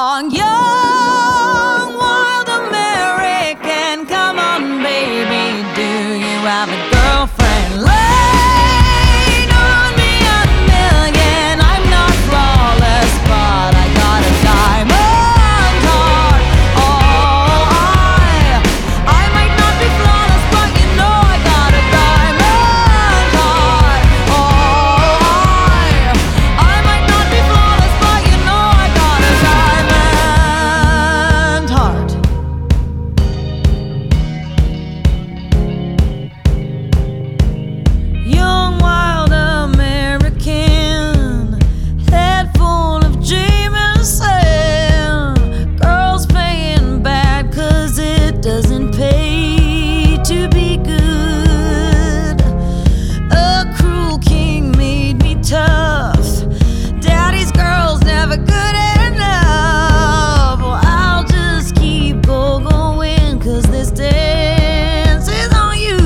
song. Young, wild American, come on, baby, do you have a girlfriend? Lean on me a million. I'm not flawless, but I got a diamond heart. Oh, I might not be flawless, but you know I got a diamond heart. Oh, I might not be flawless, but you know I got a diamond heart. Young, wild American, head full of Jameson. Girls playing bad 'cause it doesn't pay to be good. A cruel king made me tough. Daddy's girl's never good enough. Well, I'll just keep going 'cause this dance is on you.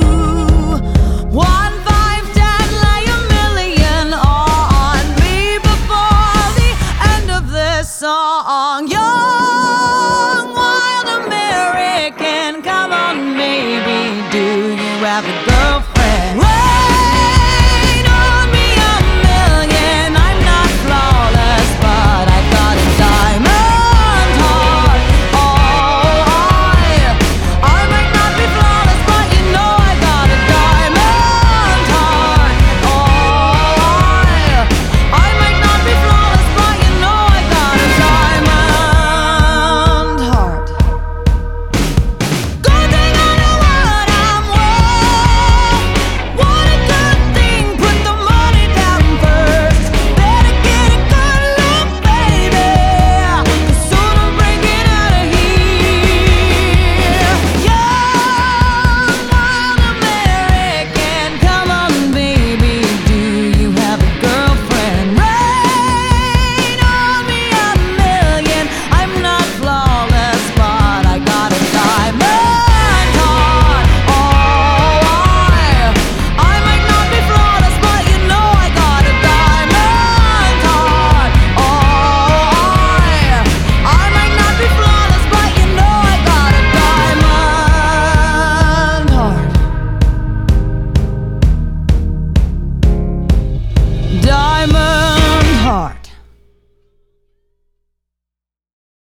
1, 5, 10, lay a million on me before the end of this song. Young, wild American, come on, baby, do you have a